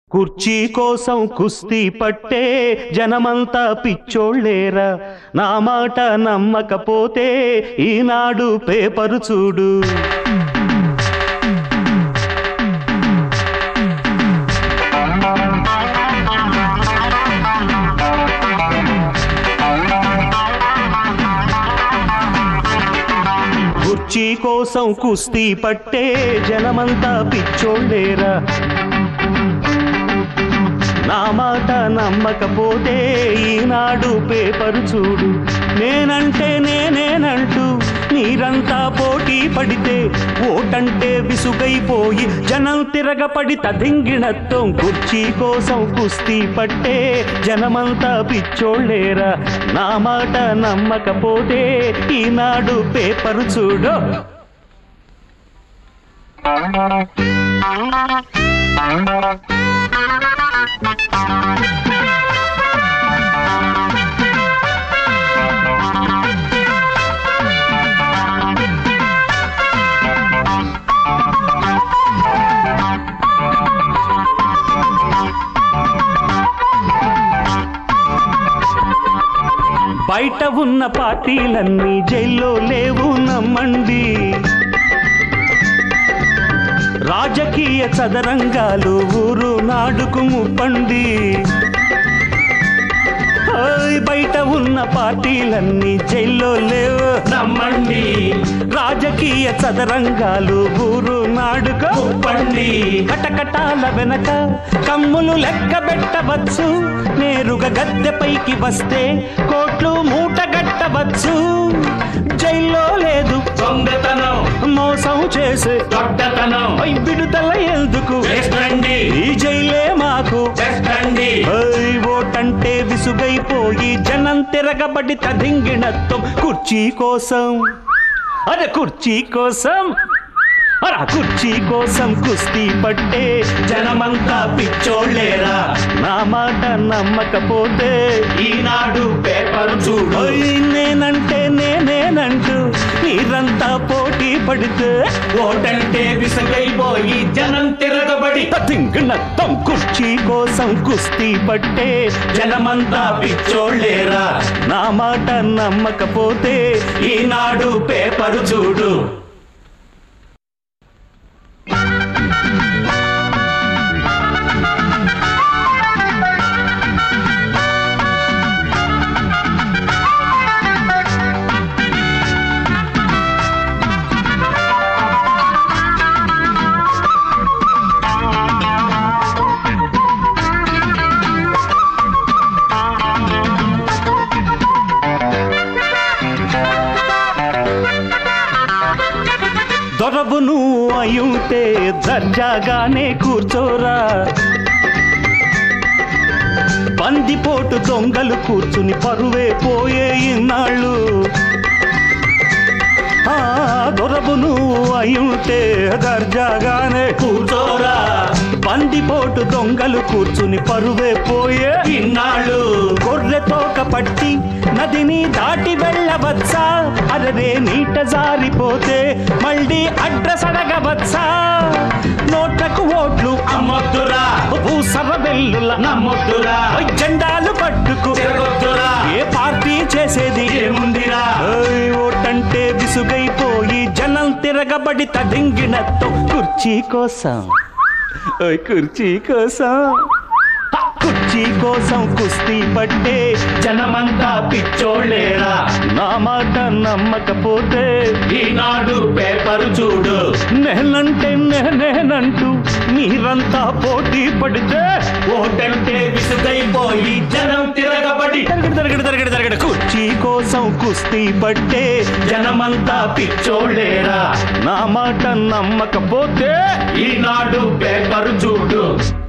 కుర్చీ కోసం కుస్తీ పట్టే జనమంతా పిచ్చోళ్ళేరా. నా మాట నమ్మకపోతే ఈనాడు పేపరు చూడు. కుర్చీ కోసం కుస్తీ పట్టే జనమంతా పిచ్చోళ్ళేరా. నా మాట నమ్మకపోతే ఈనాడు పేపరు చూడు. నేనంటే నేనేనంటూ మీరంతా పోటీ పడితే ఓటంటే విసుగైపోయి జనం తిరగపడి తదింగిణత్వం. కుర్చీ కోసం కుస్తీ పట్టే జనమంతా పిచ్చోళ్ళేరా. నా మాట నమ్మకపోతే ఈనాడు పేపరు చూడు. బయట ఉన్న పార్టీలన్నీ జైల్లో లేవు నమ్మండి. రాజకీయ చదరంగాలు ఊరు నాడుకు ముప్పండి. బయట ఉన్న పార్టీలన్నీ జైల్లో లేవు నమ్మండి. రాజకీయ చదరంగాలు ఊరు నాడుకు ముప్పండి. కటకటాల వెనక కమ్ములు లెక్క పెట్టవచ్చు. నేరుగా గద్దెపైకి వస్తే కోట్లు మూటగట్టవచ్చు. జైల్లో లేదు దొంగతనం, మోసం చేసే దొడ్డతనం. విడుదల ఎందుకు ఈ జైలే మాకు. ఓటంటే విసుగైపోయి జనం తిరగబడి తదింగిణత్వం. కుర్చీ కోసం అరే కుర్చీ కోసం కుర్చీ కోసం కుస్తీ పట్టే జనమంతా పిచ్చోళ్ళేరా. నా మాట నమ్మకపోతే ఈనాడు పేపరు చూడు. నేనంటే నేనేనంటూ మీరంతా పోటీ పడితే ఓటంటే విసుగైపోయి జనం తిరగబడి తదింగిణత్వం. కుర్చీ కోసం కుస్తీ పట్టే జనమంతా పిచ్చోళ్ళేరా. నా మాట నమ్మకపోతే ఈనాడు పేపరు చూడు. దొరవు నువ్వు అయ్యుంటే దర్జాగానే కూర్చోరా. బందిపోటు దొంగలు కూర్చుని పరువే పోయే ఇన్నాళ్ళు. దొరవు నువ్వు అయ్యుంటే దర్జాగానే కూర్చోరా. బందిపోటు దొంగలు కూర్చుని పరువే పోయే ఇన్నాళ్ళు. గొర్రె తోక పట్టి నదిని దాటి వెళ్ళవచ్చా. అరరే నీట జారిపోతే మళ్ళీ అడ్రస్ అడగవచ్చా. నోట్లకు ఓట్లు అమ్మొద్దురా, భూసర వెల్లుల నమ్మొద్దురా. జెండాలు పట్టుకు తిరగొద్దురా. ఏ పార్టీ చేసేది ఏముందిరా. ఓటంటే విసుగైపోయి జనం తిరగబడి తదింగిణత్వం. కుర్చీ కోసం కుర్చీ కోసం కుర్చీ కోసం కుస్తీ పట్టే జనమంతా పిచ్చోళ్ళేరా. నా మాట నమ్మకపోతే ఈనాడు పేపరు చూడు. నేనంటే నేనేనంటూ మీరంతా పోటీ పడితే ఓటంటే విసుగైపోయి జనం తిరగబడి తిరగడు. కుర్చీ కోసం కుస్తీ పట్టే జనమంతా పిచ్చోళ్ళేరా. నా మాట నమ్మకపోతే ఈనాడు పేపరు చూడు.